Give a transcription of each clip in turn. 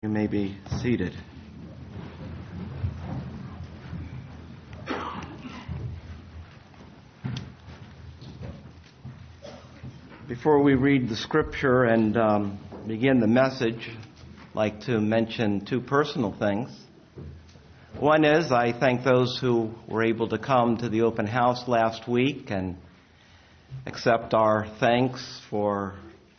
You may be seated. Before we read the scripture and begin the message, I'd like to mention two personal things. One is I thank those who were able to come to the open house last week and accept our thanks for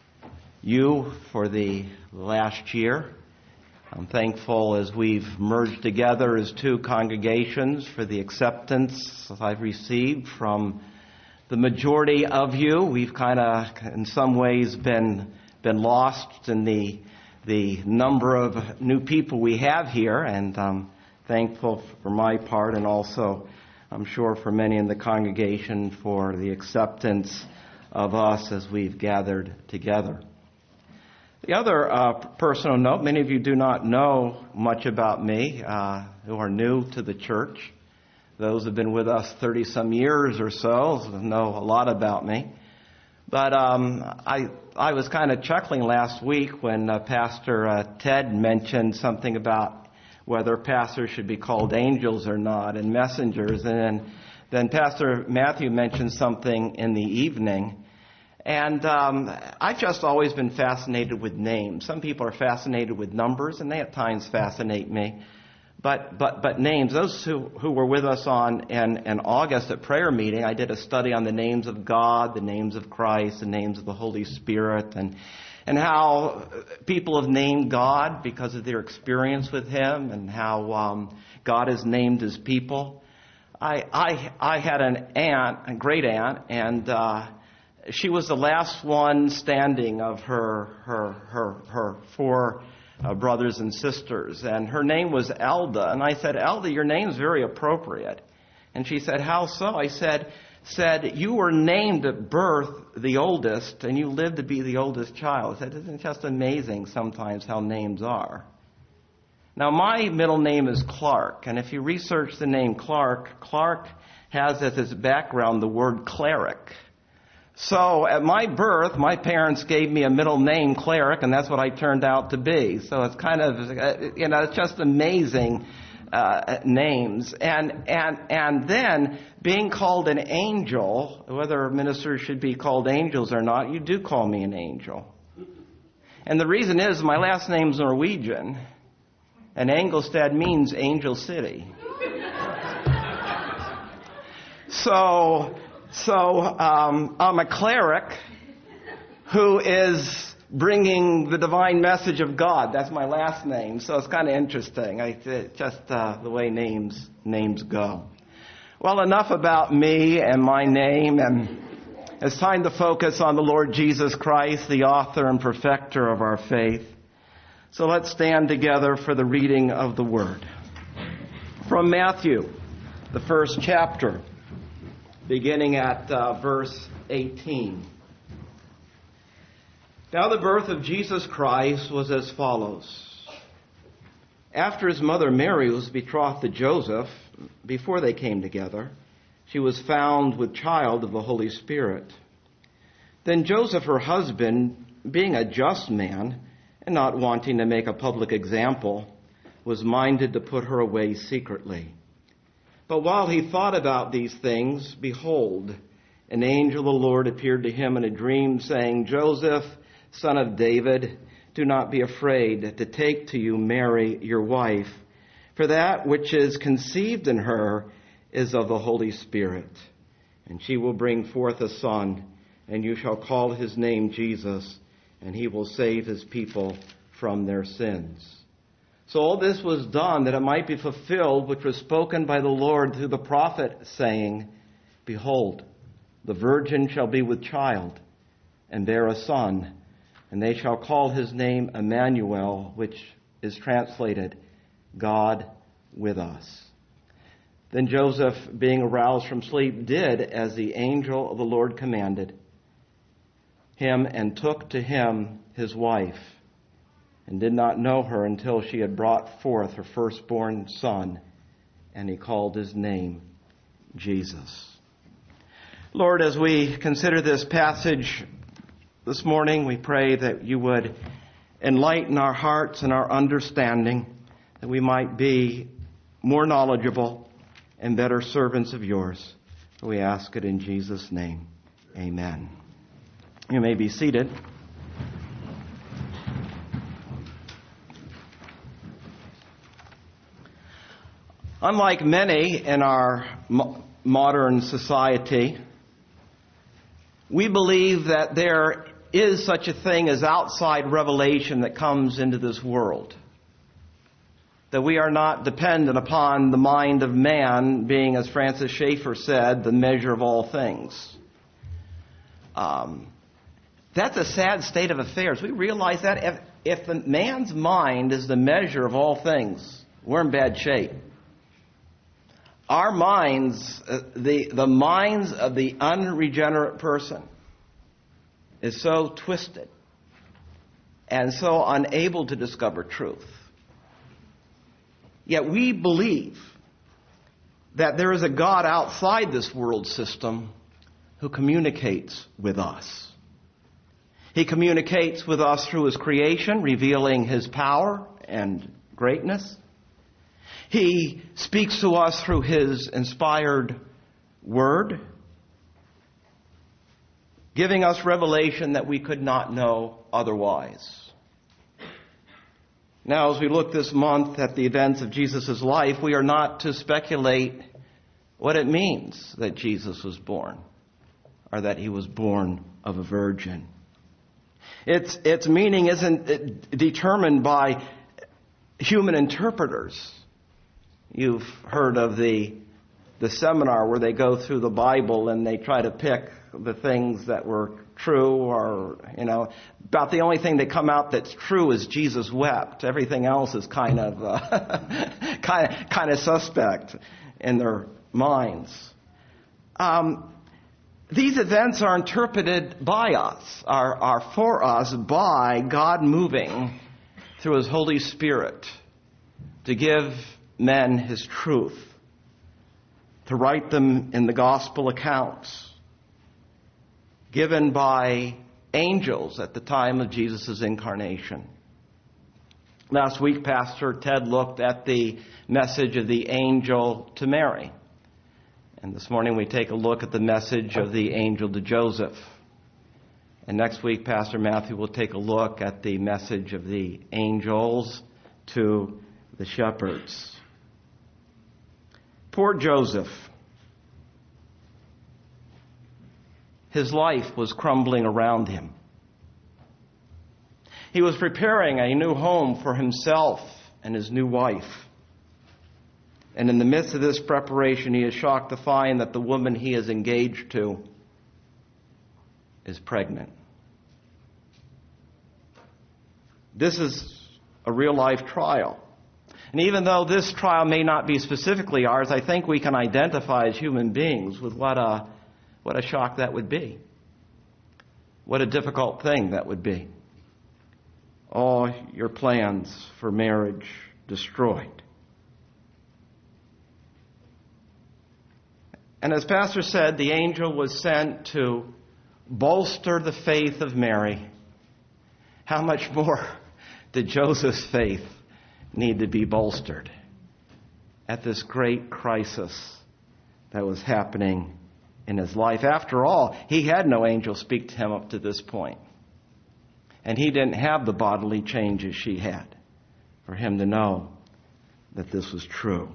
you for the last year. I'm thankful as we've merged together as two congregations for the acceptance I've received from the majority of you. We've kind of, in some ways, been lost in the number of new people we have here, and I'm thankful for my part, and also, I'm sure, for many in the congregation for the acceptance of us as we've gathered together. The other personal note, many of you do not know much about me who are new to the church. Those who have been with us 30-some years or so know a lot about me. But I was kind of chuckling last week when Pastor Ted mentioned something about whether pastors should be called angels or not and messengers. And then Pastor Matthew mentioned something in the evening. And I've just always been fascinated with names. Some people are fascinated with numbers, and they at times fascinate me. But names, those who were with us in August at prayer meeting, I did a study on the names of God, the names of Christ, the names of the Holy Spirit, and how people have named God because of their experience with Him, and how God has named His people. I had an aunt, a great aunt, and she was the last one standing of her four brothers and sisters, and her name was Elda. And I said, Elda, your name's very appropriate. And she said, how so? I said, you were named at birth the oldest, and you lived to be the oldest child. I said, isn't it just amazing sometimes how names are? Now, my middle name is Clark, and if you research the name Clark has as its background the word cleric. So at my birth, my parents gave me a middle name, Cleric, and that's what I turned out to be. So it's kind of, it's just amazing names. And then being called an angel, whether ministers should be called angels or not, you do call me an angel. And the reason is my last name's Norwegian, and Engelstad means Angel City. So I'm a cleric who is bringing the divine message of God. That's my last name. So it's kind of interesting. Just the way names go. Well, enough about me and my name. And it's time to focus on the Lord Jesus Christ, the author and perfecter of our faith. So let's stand together for the reading of the Word. From Matthew, the first chapter, beginning at verse 18. Now the birth of Jesus Christ was as follows. After his mother Mary was betrothed to Joseph, before they came together, she was found with child of the Holy Spirit. Then Joseph, her husband, being a just man, and not wanting to make a public example, was minded to put her away secretly. But while he thought about these things, behold, an angel of the Lord appeared to him in a dream, saying, Joseph, son of David, do not be afraid to take to you Mary, your wife, for that which is conceived in her is of the Holy Spirit. And she will bring forth a son, and you shall call his name Jesus, and he will save his people from their sins. So all this was done that it might be fulfilled, which was spoken by the Lord through the prophet, saying, Behold, the virgin shall be with child, and bear a son, and they shall call his name Emmanuel, which is translated, God with us. Then Joseph, being aroused from sleep, did as the angel of the Lord commanded him, and took to him his wife, and did not know her until she had brought forth her firstborn son, and he called his name Jesus. Lord, as we consider this passage this morning, we pray that you would enlighten our hearts and our understanding, that we might be more knowledgeable and better servants of yours. We ask it in Jesus' name. Amen. You may be seated. Unlike many in our modern society, we believe that there is such a thing as outside revelation that comes into this world. That we are not dependent upon the mind of man being, as Francis Schaeffer said, the measure of all things. That's a sad state of affairs. We realize that if the man's mind is the measure of all things, we're in bad shape. Our minds, the minds of the unregenerate person is so twisted and so unable to discover truth. Yet we believe that there is a God outside this world system who communicates with us. He communicates with us through His creation, revealing His power and greatness. He speaks to us through His inspired Word, giving us revelation that we could not know otherwise. Now, as we look this month at the events of Jesus' life, we are not to speculate what it means that Jesus was born, or that He was born of a virgin. Its meaning isn't determined by human interpreters. You've heard of the seminar where they go through the Bible and they try to pick the things that were true, or, about the only thing that come out that's true is Jesus wept. Everything else is kind of suspect in their minds. These events are interpreted by us, are for us by God moving through His Holy Spirit to give men His truth, to write them in the gospel accounts given by angels at the time of Jesus' incarnation. Last week, Pastor Ted looked at the message of the angel to Mary. And this morning we take a look at the message of the angel to Joseph. And next week, Pastor Matthew will take a look at the message of the angels to the shepherds. Poor Joseph. His life was crumbling around him. He was preparing a new home for himself and his new wife. And in the midst of this preparation, he is shocked to find that the woman he is engaged to is pregnant. This is a real-life trial. And even though this trial may not be specifically ours, I think we can identify as human beings with what a shock that would be. What a difficult thing that would be. All your plans for marriage destroyed. And as Pastor said, the angel was sent to bolster the faith of Mary. How much more did Joseph's faith need to be bolstered at this great crisis that was happening in his life? After all, he had no angel speak to him up to this point. And he didn't have the bodily changes she had for him to know that this was true.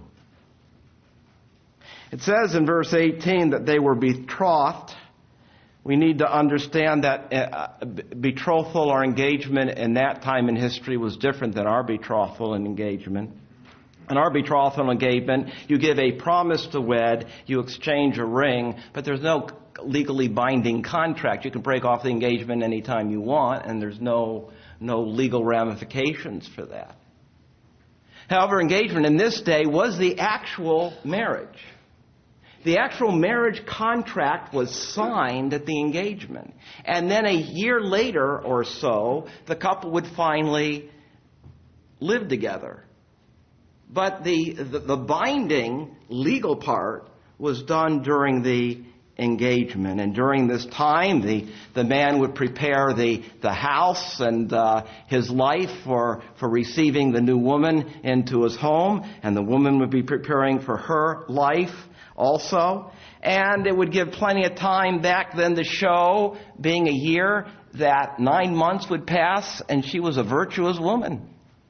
It says in verse 18 that they were betrothed. We need to understand that betrothal or engagement in that time in history was different than our betrothal and engagement. In our betrothal and engagement, you give a promise to wed, you exchange a ring, but there's no legally binding contract. You can break off the engagement anytime you want, and there's no legal ramifications for that. However, engagement in this day was the actual marriage. The actual marriage contract was signed at the engagement. And then a year later or so, the couple would finally live together. But the binding legal part was done during the engagement. And during this time, the man would prepare the house and his life for receiving the new woman into his home. And the woman would be preparing for her life also. And it would give plenty of time back then to show, being a year, that 9 months would pass and she was a virtuous woman.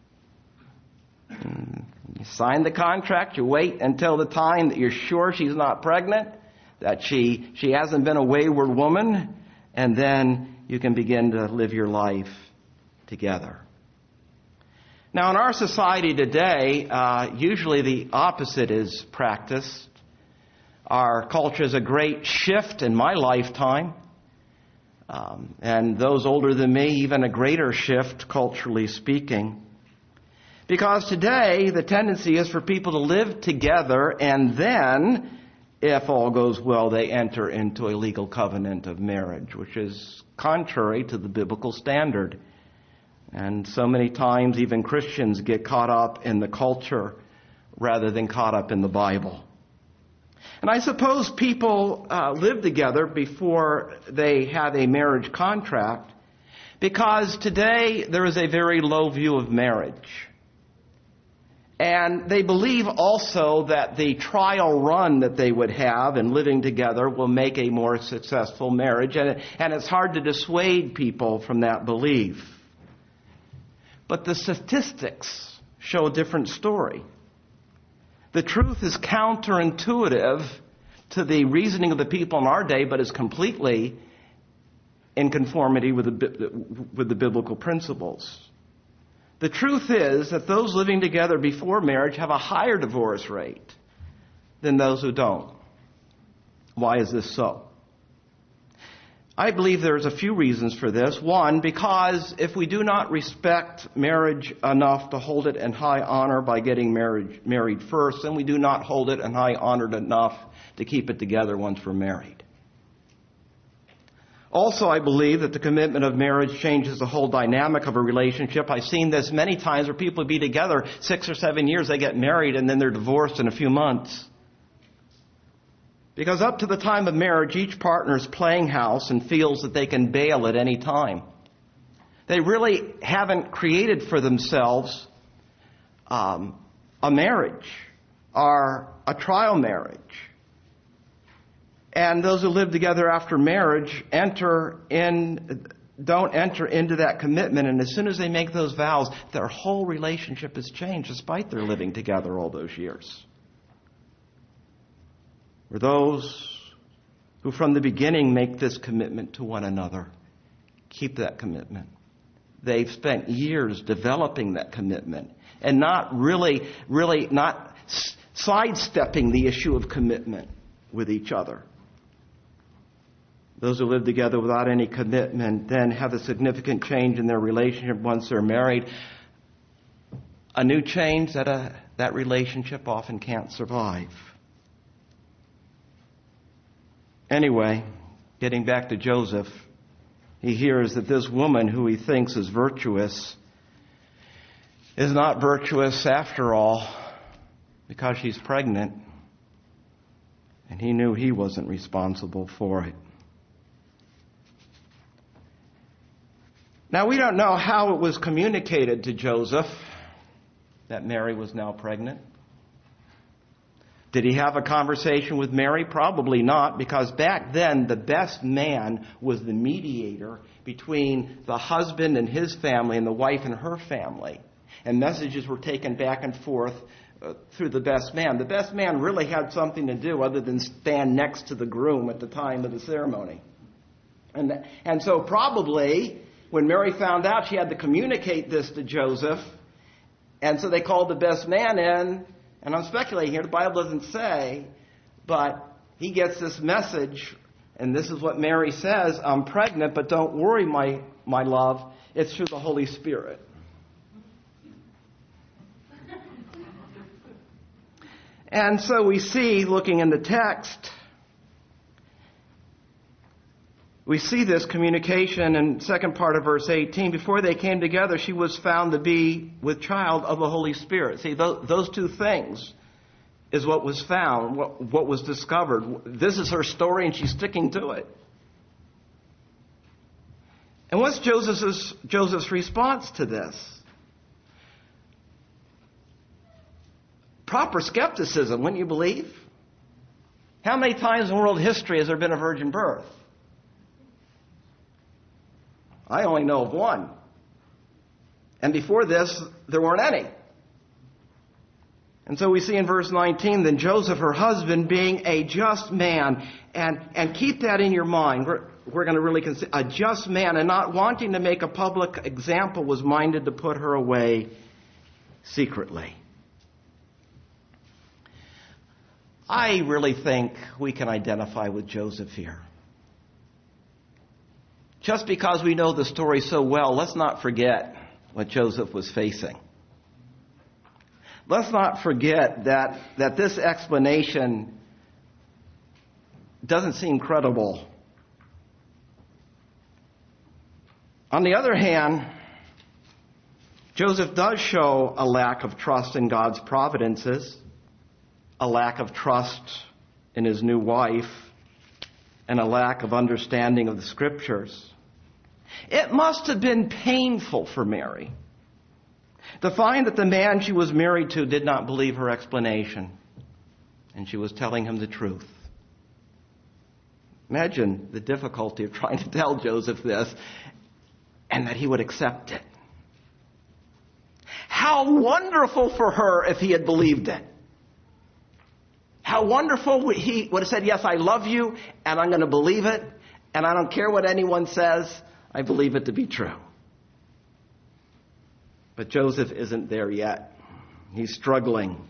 You sign the contract, you wait until the time that you're sure she's not pregnant, that she hasn't been a wayward woman, and then you can begin to live your life together. Now, in our society today, usually the opposite is practiced. Our culture is a great shift in my lifetime, and those older than me, even a greater shift, culturally speaking. Because today, the tendency is for people to live together, and then, if all goes well, they enter into a legal covenant of marriage, which is contrary to the biblical standard. And so many times, even Christians get caught up in the culture rather than caught up in the Bible. And I suppose people live together before they have a marriage contract, because today there is a very low view of marriage. And they believe also that the trial run that they would have in living together will make a more successful marriage. And it's hard to dissuade people from that belief. But the statistics show a different story. The truth is counterintuitive to the reasoning of the people in our day, but is completely in conformity with the biblical principles. The truth is that those living together before marriage have a higher divorce rate than those who don't. Why is this so? I believe there's a few reasons for this. One, because if we do not respect marriage enough to hold it in high honor by getting married first, then we do not hold it in high honor enough to keep it together once we're married. Also, I believe that the commitment of marriage changes the whole dynamic of a relationship. I've seen this many times where people be together 6 or 7 years, they get married, and then they're divorced in a few months. Because up to the time of marriage, each partner is playing house and feels that they can bail at any time. They really haven't created for themselves a marriage or a trial marriage. And those who live together after marriage don't enter into that commitment. And as soon as they make those vows, their whole relationship has changed despite their living together all those years. Or those who from the beginning make this commitment to one another, keep that commitment. They've spent years developing that commitment and not really not sidestepping the issue of commitment with each other. Those who live together without any commitment then have a significant change in their relationship once they're married. A new change that relationship often can't survive. Anyway, getting back to Joseph, he hears that this woman who he thinks is virtuous is not virtuous after all because she's pregnant. And he knew he wasn't responsible for it. Now, we don't know how it was communicated to Joseph that Mary was now pregnant. Did he have a conversation with Mary? Probably not, because back then the best man was the mediator between the husband and his family and the wife and her family. And messages were taken back and forth through the best man. The best man really had something to do other than stand next to the groom at the time of the ceremony. And so probably when Mary found out, she had to communicate this to Joseph. And so they called the best man in. And I'm speculating here. The Bible doesn't say. But he gets this message. And this is what Mary says. I'm pregnant, but don't worry, my love. It's through the Holy Spirit. And so we see, looking in the text, we see this communication in the second part of verse 18. Before they came together, she was found to be with child of the Holy Spirit. See, those two things is what was found, what was discovered. This is her story, and she's sticking to it. And what's Joseph's response to this? Proper skepticism, wouldn't you believe? How many times in world history has there been a virgin birth? I only know of one. And before this, there weren't any. And so we see in verse 19, then Joseph, her husband, being a just man, and keep that in your mind. We're going to really consider a just man, and not wanting to make a public example, was minded to put her away secretly. I really think we can identify with Joseph here. Just because we know the story so well, let's not forget what Joseph was facing. Let's not forget that this explanation doesn't seem credible. On the other hand, Joseph does show a lack of trust in God's providences, a lack of trust in his new wife, and a lack of understanding of the Scriptures. It must have been painful for Mary to find that the man she was married to did not believe her explanation, and she was telling him the truth. Imagine the difficulty of trying to tell Joseph this, and that he would accept it. How wonderful for her if he had believed it. How wonderful he would have said, yes, I love you, and I'm going to believe it, and I don't care what anyone says, I believe it to be true. But Joseph isn't there yet. He's struggling.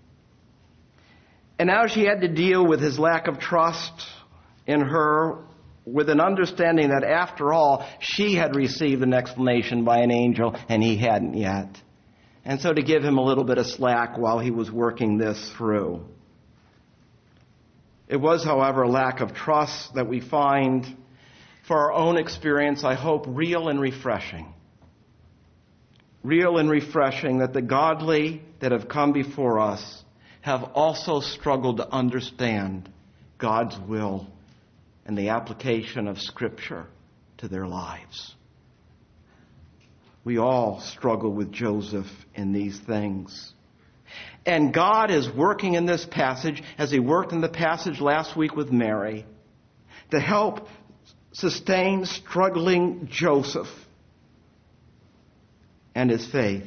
And now she had to deal with his lack of trust in her, with an understanding that after all, she had received an explanation by an angel and he hadn't yet. And so to give him a little bit of slack while he was working this through. It was, however, a lack of trust that we find, for our own experience, I hope, real and refreshing. Real and refreshing that the godly that have come before us have also struggled to understand God's will and the application of Scripture to their lives. We all struggle with Joseph in these things. And God is working in this passage, as He worked in the passage last week with Mary, to help sustain struggling Joseph and his faith.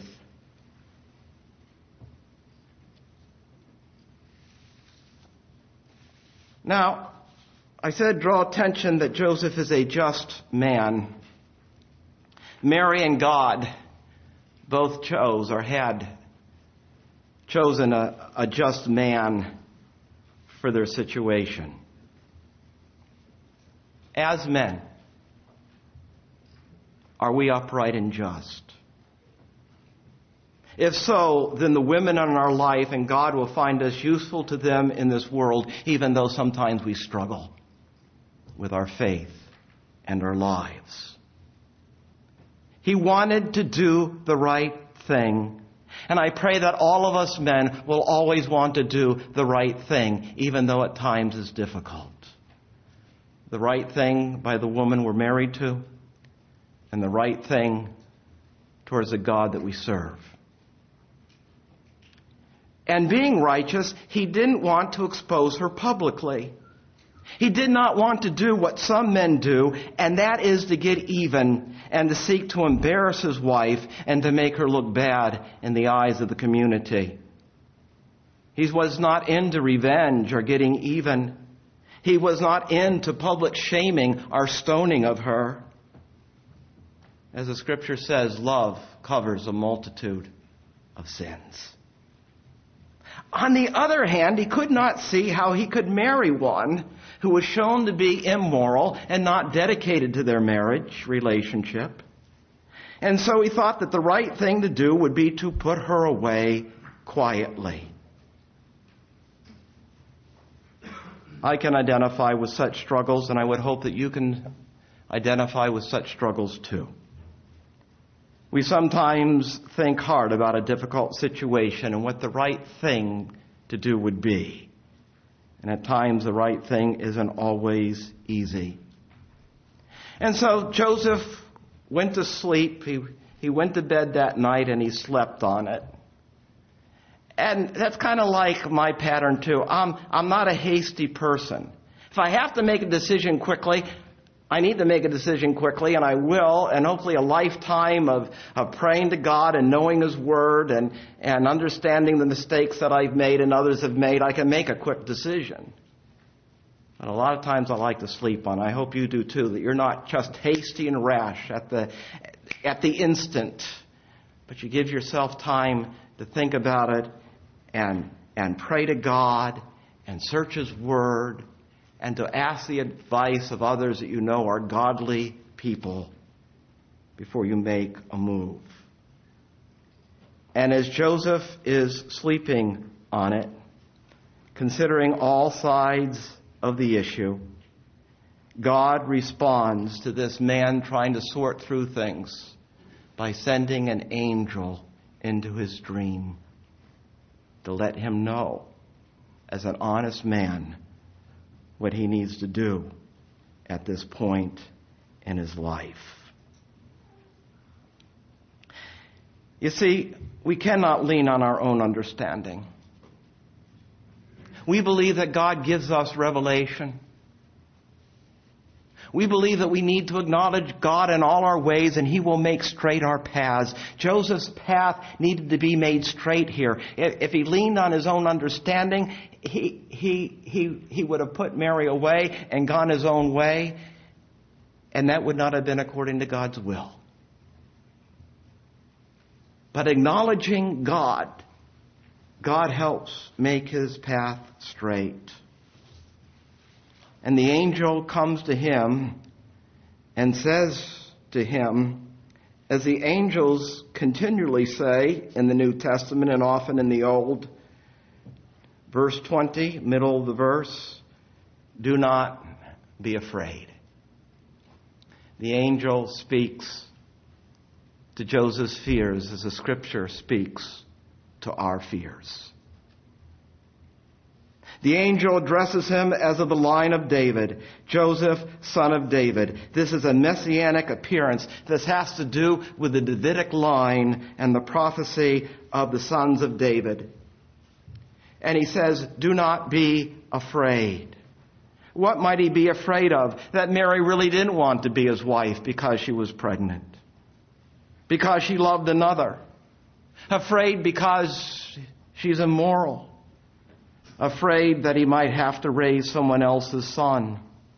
Now, I said draw attention that Joseph is a just man. Mary and God both chose or had chosen a just man for their situation. As men, are we upright and just? If so, then the women in our life and God will find us useful to them in this world, even though sometimes we struggle with our faith and our lives. He wanted to do the right thing. And I pray that all of us men will always want to do the right thing, even though at times it's difficult. The right thing by the woman we're married to, and the right thing towards the God that we serve. And being righteous, he didn't want to expose her publicly. He did not want to do what some men do, and that is to get even and to seek to embarrass his wife and to make her look bad in the eyes of the community. He was not into revenge or getting even. He was not into public shaming or stoning of her. As the Scripture says, love covers a multitude of sins. On the other hand, he could not see how he could marry one who was shown to be immoral and not dedicated to their marriage relationship. And so he thought that the right thing to do would be to put her away quietly. I can identify with such struggles, and I would hope that you can identify with such struggles too. We sometimes think hard about a difficult situation and what the right thing to do would be. And at times the right thing isn't always easy. And so Joseph went to sleep. He went to bed that night and he slept on it. And that's kind of like my pattern too. I'm not a hasty person. If I have to make a decision quickly, I need to make a decision quickly, and I will, and hopefully a lifetime of praying to God and knowing His Word and understanding the mistakes that I've made and others have made, I can make a quick decision. But a lot of times I like to sleep on it. I hope you do too, that you're not just hasty and rash at the instant, but you give yourself time to think about it and pray to God and search His Word and to ask the advice of others that you know are godly people before you make a move. And as Joseph is sleeping on it, considering all sides of the issue, God responds to this man trying to sort through things by sending an angel into his dream to let him know, as an honest man, what he needs to do at this point in his life. You see, we cannot lean on our own understanding. We believe that God gives us revelation. We believe that we need to acknowledge God in all our ways and He will make straight our paths. Joseph's path needed to be made straight here. If he leaned on his own understanding, he would have put Mary away and gone his own way, and that would not have been according to God's will. But acknowledging God, God helps make his path straight. And the angel comes to him and says to him, as the angels continually say in the New Testament and often in the Old, verse 20, middle of the verse, do not be afraid. The angel speaks to Joseph's fears as the Scripture speaks to our fears. The angel addresses him as of the line of David, Joseph, son of David. This is a messianic appearance. This has to do with the Davidic line and the prophecy of the sons of David. And he says, do not be afraid. What might he be afraid of? That Mary really didn't want to be his wife because she was pregnant. Because she loved another. Afraid because she's immoral. Afraid that he might have to raise someone else's son.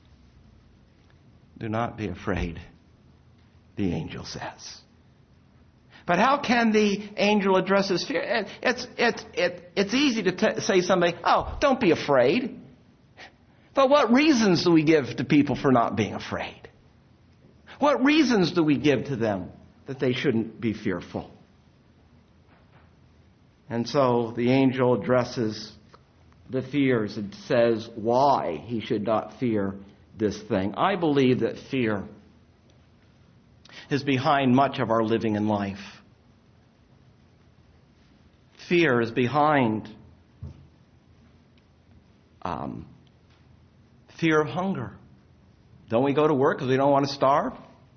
Do not be afraid, the angel says. But how can the angel address his fear? It's easy to say something, oh, don't be afraid. But what reasons do we give to people for not being afraid? What reasons do we give to them that they shouldn't be fearful? And so the angel addresses the fears and says why he should not fear this thing. I believe that fear is behind much of our living in life. Fear is behind fear of hunger. Don't we go to work because we don't want to starve?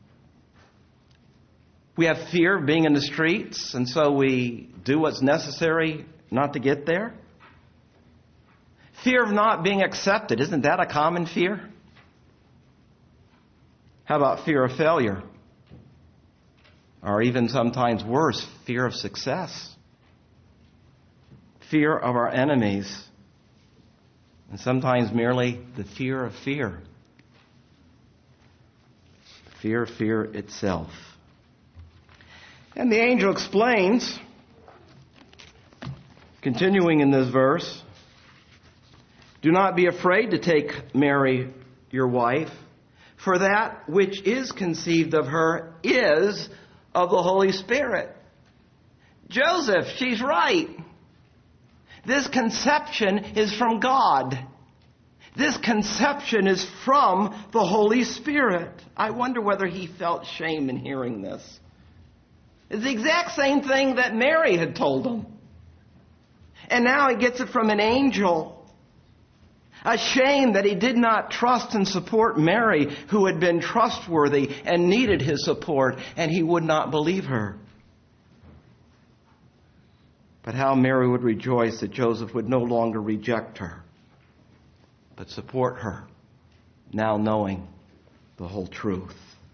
We have fear of being in the streets, and so we do what's necessary not to get there. Fear of not being accepted. Isn't that a common fear? How about fear of failure? Or even sometimes worse, fear of success. Fear of our enemies. And sometimes merely the fear of fear. Fear of fear itself. And the angel explains, continuing in this verse, do not be afraid to take Mary, your wife, for that which is conceived of her is of the Holy Spirit. Joseph, she's right. This conception is from God. This conception is from the Holy Spirit. I wonder whether he felt shame in hearing this. It's the exact same thing that Mary had told him. And now he gets it from an angel. Ashamed that he did not trust and support Mary, who had been trustworthy and needed his support, and he would not believe her. But how Mary would rejoice that Joseph would no longer reject her, but support her, now knowing the whole truth.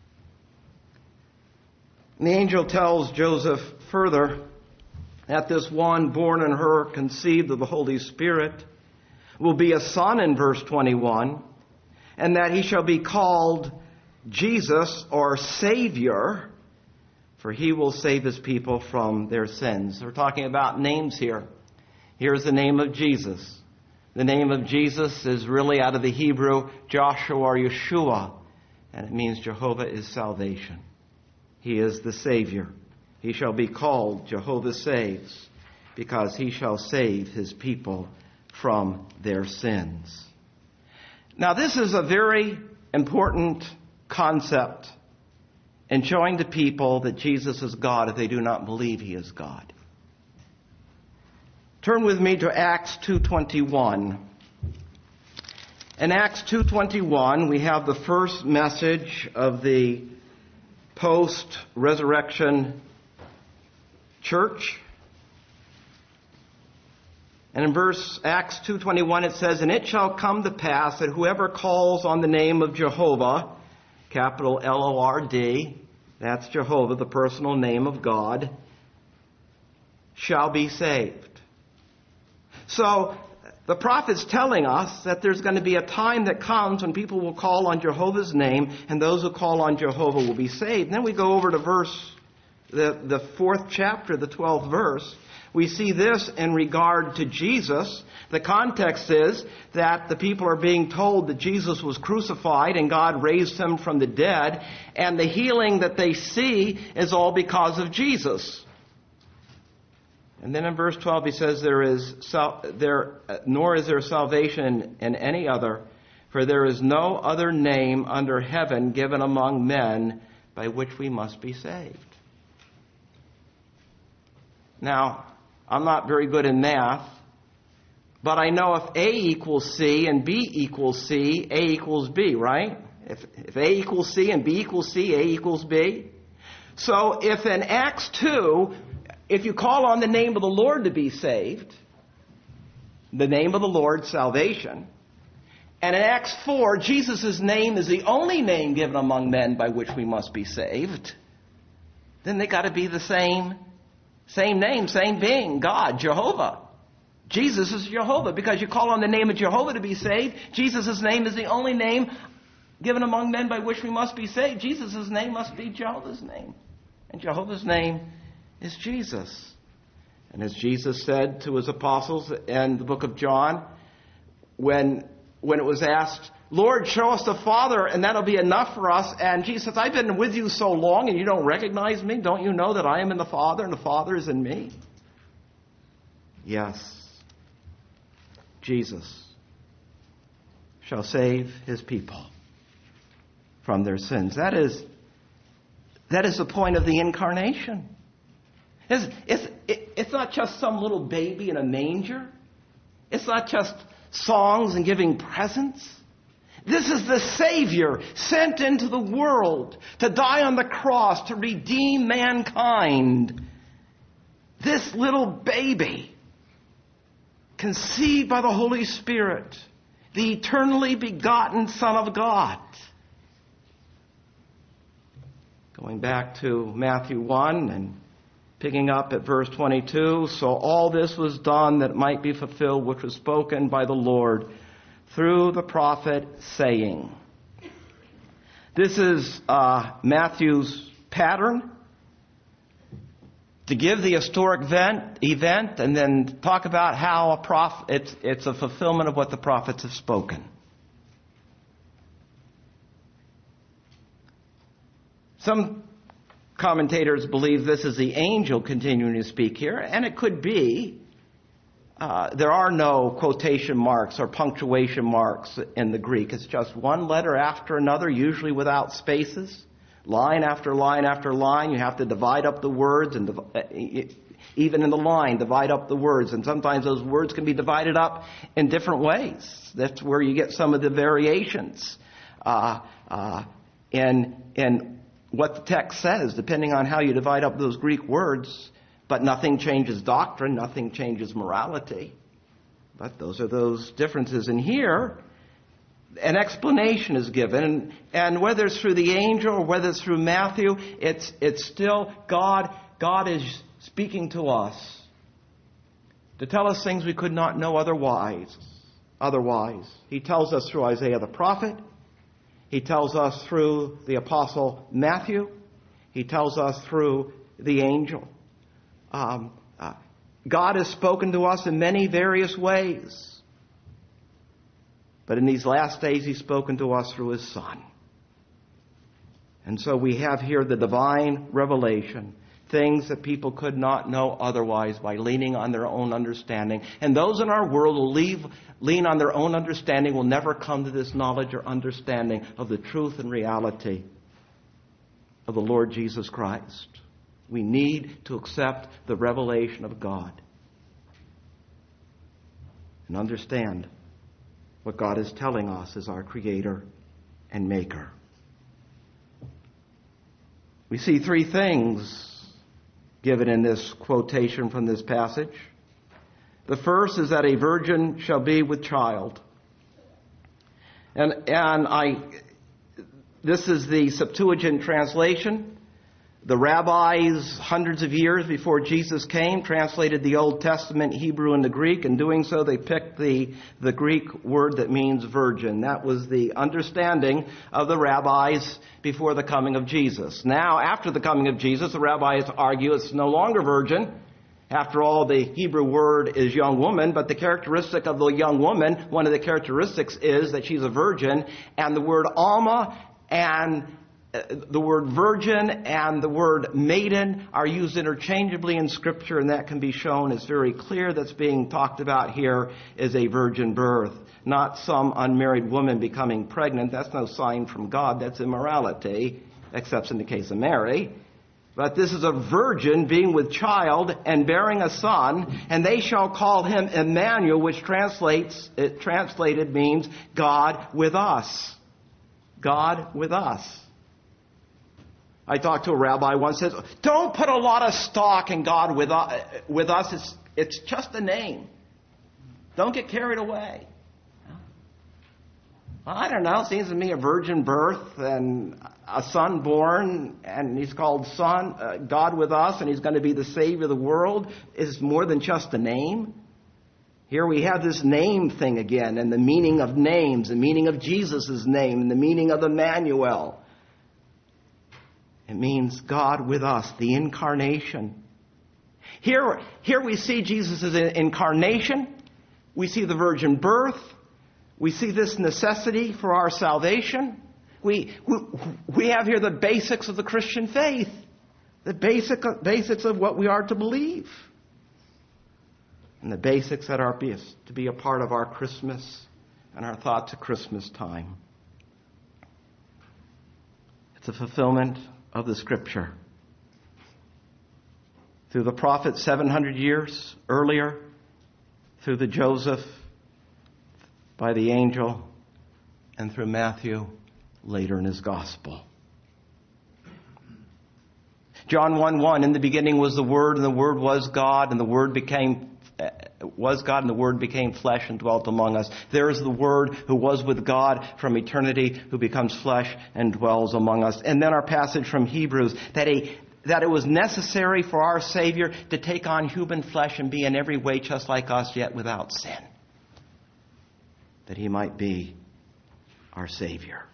And the angel tells Joseph further that this one born in her, conceived of the Holy Spirit, will be a son in verse 21, and that he shall be called Jesus, or Savior, for he will save his people from their sins. We're talking about names here. Here's the name of Jesus. The name of Jesus is really out of the Hebrew Joshua or Yeshua, and it means Jehovah is salvation. He is the Savior. He shall be called Jehovah Saves, because he shall save his people from their sins. Now, this is a very important concept in showing to people that Jesus is God if they do not believe he is God. Turn with me to Acts 2:21. In Acts 2:21, we have the first message of the post-resurrection church. And in Acts 2:21 it says, "And it shall come to pass that whoever calls on the name of Jehovah," capital Lord, that's Jehovah, the personal name of God, "shall be saved." So the prophet's telling us that there's going to be a time that comes when people will call on Jehovah's name, and those who call on Jehovah will be saved. And then we go over to the 4th chapter, the 12th verse. We see this in regard to Jesus. The context is that the people are being told that Jesus was crucified and God raised him from the dead, and the healing that they see is all because of Jesus. And then in verse 12 he says, "Nor is there salvation in any other, for there is no other name under heaven given among men by which we must be saved." Now, I'm not very good in math, but I know if A equals C and B equals C, A equals B, right? If A equals C and B equals C, A equals B. So if in Acts 2, if you call on the name of the Lord to be saved, the name of the Lord, salvation, and in Acts 4, Jesus' name is the only name given among men by which we must be saved, then they got to be the same name, same being, God, Jehovah. Jesus is Jehovah. Because you call on the name of Jehovah to be saved, Jesus' name is the only name given among men by which we must be saved. Jesus' name must be Jehovah's name. And Jehovah's name is Jesus. And as Jesus said to his apostles in the book of John, when it was asked, "Lord, show us the Father, and that'll be enough for us." And Jesus says, "I've been with you so long, and you don't recognize me? Don't you know that I am in the Father, and the Father is in me?" Yes, Jesus shall save his people from their sins. That is the point of the incarnation. It's not just some little baby in a manger. It's not just songs and giving presents. This is the Savior sent into the world to die on the cross to redeem mankind. This little baby, conceived by the Holy Spirit, the eternally begotten Son of God. Going back to Matthew 1 and picking up at verse 22, "So all this was done that it might be fulfilled which was spoken by the Lord through the prophet, saying." This is Matthew's pattern to give the historic event and then talk about how it's a fulfillment of what the prophets have spoken. Some commentators believe this is the angel continuing to speak here, and it could be. There are no quotation marks or punctuation marks in the Greek. It's just one letter after another, usually without spaces. Line after line after line. You have to divide up the words. And Even in the line, divide up the words. And sometimes those words can be divided up in different ways. That's where you get some of the variations in what the text says, depending on how you divide up those Greek words. But nothing changes doctrine, nothing changes morality. But those are those differences. And here, an explanation is given. And whether it's through the angel or whether it's through Matthew, it's still God is speaking to us to tell us things we could not know otherwise. He tells us through Isaiah the prophet. He tells us through the apostle Matthew. He tells us through the angel. God has spoken to us in many various ways. But in these last days, He's spoken to us through His Son. And so we have here the divine revelation, things that people could not know otherwise by leaning on their own understanding. And those in our world will lean on their own understanding, will never come to this knowledge or understanding of the truth and reality of the Lord Jesus Christ. We need to accept the revelation of God and understand what God is telling us as our Creator and Maker. We see three things given in this quotation from this passage. The first is that a virgin shall be with child. This is the Septuagint translation. The rabbis, hundreds of years before Jesus came, translated the Old Testament Hebrew into Greek. In doing so, they picked the Greek word that means virgin. That was the understanding of the rabbis before the coming of Jesus. Now, after the coming of Jesus, the rabbis argue it's no longer virgin. After all, the Hebrew word is young woman, but the characteristic of the young woman, one of the characteristics is that she's a virgin, and the word alma and the word virgin and the word maiden are used interchangeably in Scripture, and that can be shown. It's very clear that's being talked about here is a virgin birth, not some unmarried woman becoming pregnant. That's no sign from God. That's immorality, except in the case of Mary. But this is a virgin being with child and bearing a son, and they shall call him Emmanuel, which translated means God with us. God with us. I talked to a rabbi once, says, don't put a lot of stock in God with us. It's just a name. Don't get carried away. Well, I don't know. It seems to me a virgin birth and a son born, and he's called Son, God with us, and he's going to be the Savior of the world, is more than just a name. Here we have this name thing again, and the meaning of names, the meaning of Jesus' name, and the meaning of Emmanuel. It means God with us, the incarnation. Here we see Jesus' incarnation. We see the virgin birth. We see this necessity for our salvation. We have here the basics of the Christian faith. The basics of what we are to believe. And the basics that are to be a part of our Christmas and our thoughts at Christmas time. It's a fulfillment of the Scripture. Through the prophet 700 years earlier, through the Joseph, by the angel, and through Matthew later in his gospel. John 1:1, in the beginning was the Word, and the Word was God, and the Word became flesh and dwelt among us. There is the Word who was with God from eternity, who becomes flesh and dwells among us. And then our passage from Hebrews, that it was necessary for our Savior to take on human flesh and be in every way just like us, yet without sin. That He might be our Savior.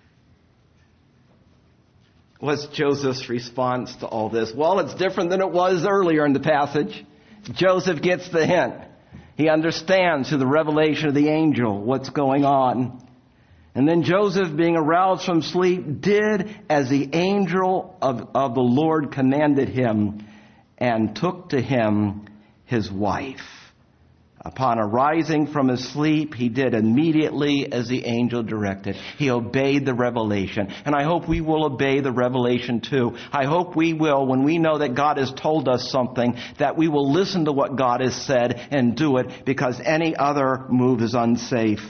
What's Joseph's response to all this? Well, it's different than it was earlier in the passage. Joseph gets the hint. He understands through the revelation of the angel what's going on. And then Joseph, being aroused from sleep, did as the angel of the Lord commanded him, and took to him his wife. Upon arising from his sleep, he did immediately as the angel directed. He obeyed the revelation. And I hope we will obey the revelation too. I hope we will, when we know that God has told us something, that we will listen to what God has said and do it, because any other move is unsafe.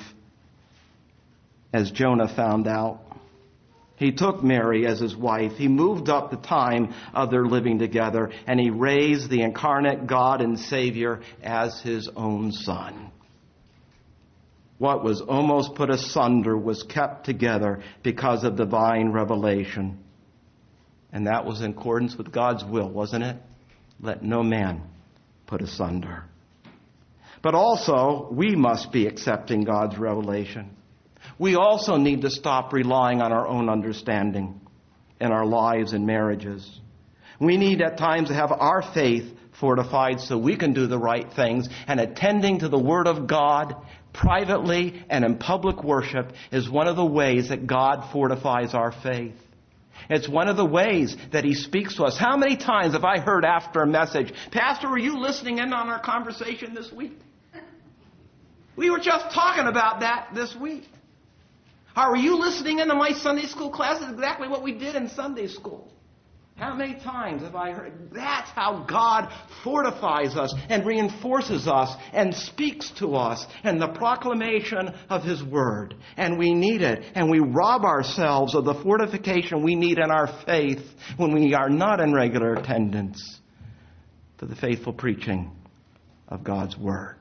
As Jonah found out, he took Mary as his wife. He moved up the time of their living together, and he raised the incarnate God and Savior as his own son. What was almost put asunder was kept together because of divine revelation. And that was in accordance with God's will, wasn't it? Let no man put asunder. But also, we must be accepting God's revelation. We also need to stop relying on our own understanding in our lives and marriages. We need at times to have our faith fortified so we can do the right things. And attending to the Word of God privately and in public worship is one of the ways that God fortifies our faith. It's one of the ways that He speaks to us. How many times have I heard after a message, "Pastor, were you listening in on our conversation this week? We were just talking about that this week. Or were you listening into my Sunday school class? That's exactly what we did in Sunday school." How many times have I heard? That's how God fortifies us and reinforces us and speaks to us in the proclamation of His Word. And we need it. And we rob ourselves of the fortification we need in our faith when we are not in regular attendance to the faithful preaching of God's Word.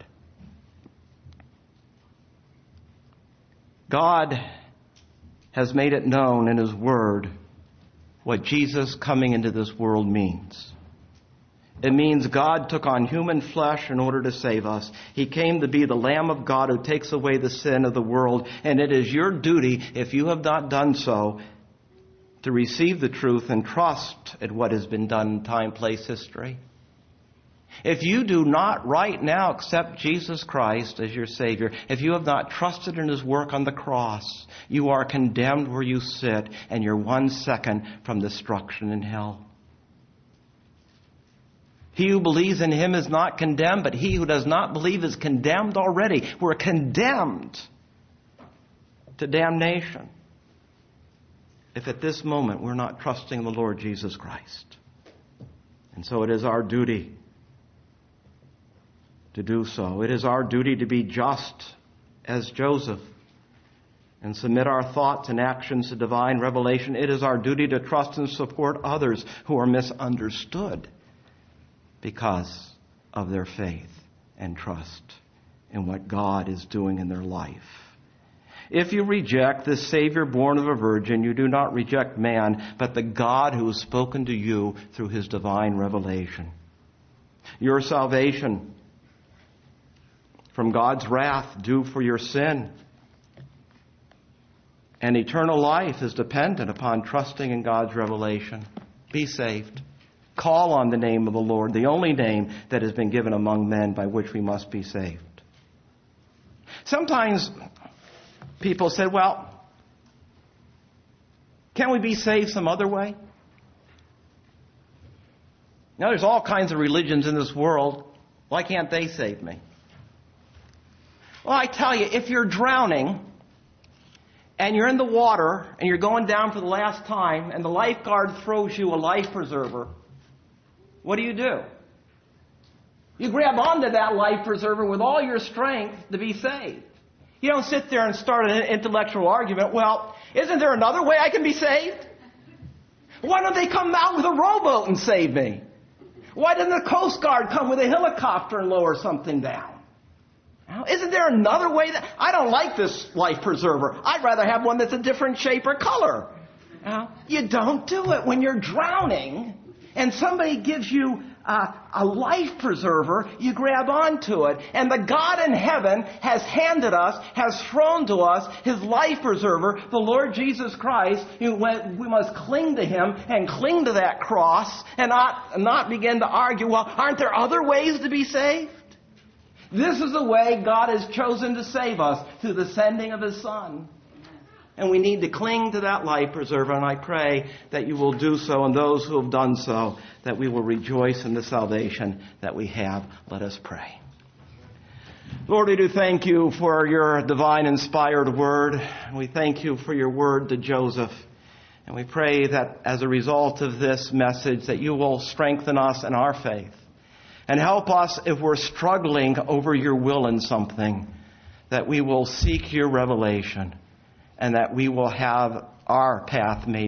God has made it known in His Word what Jesus coming into this world means. It means God took on human flesh in order to save us. He came to be the Lamb of God who takes away the sin of the world. And it is your duty, if you have not done so, to receive the truth and trust at what has been done in time, place, history. If you do not right now accept Jesus Christ as your Savior, if you have not trusted in His work on the cross, you are condemned where you sit, and you're 1 second from destruction in hell. He who believes in Him is not condemned, but he who does not believe is condemned already. We're condemned to damnation if at this moment we're not trusting the Lord Jesus Christ. And so it is our duty to do so. It is our duty to be just as Joseph and submit our thoughts and actions to divine revelation. It is our duty to trust and support others who are misunderstood because of their faith and trust in what God is doing in their life. If you reject this Savior born of a virgin, you do not reject man, but the God who has spoken to you through His divine revelation. Your salvation from God's wrath due for your sin and eternal life is dependent upon trusting in God's revelation. Be saved. Call on the name of the Lord, the only name that has been given among men by which we must be saved. Sometimes people say, well, can't we be saved some other way? Now, there's all kinds of religions in this world. Why can't they save me? Well, I tell you, if you're drowning and you're in the water and you're going down for the last time and the lifeguard throws you a life preserver, what do? You grab onto that life preserver with all your strength to be saved. You don't sit there and start an intellectual argument. Well, isn't there another way I can be saved? Why don't they come out with a rowboat and save me? Why didn't the Coast Guard come with a helicopter and lower something down? Isn't there another way? I don't like this life preserver. I'd rather have one that's a different shape or color. You don't do it when you're drowning and somebody gives you a life preserver, you grab onto it. And the God in heaven has handed us, has thrown to us His life preserver, the Lord Jesus Christ. We must cling to Him and cling to that cross and not begin to argue, well, aren't there other ways to be saved? This is the way God has chosen to save us, through the sending of His Son. And we need to cling to that life preserver, and I pray that you will do so, and those who have done so, that we will rejoice in the salvation that we have. Let us pray. Lord, we do thank you for your divine inspired word. We thank you for your word to Joseph. And we pray that as a result of this message that you will strengthen us in our faith and help us if we're struggling over your will in something, that we will seek your revelation and that we will have our path made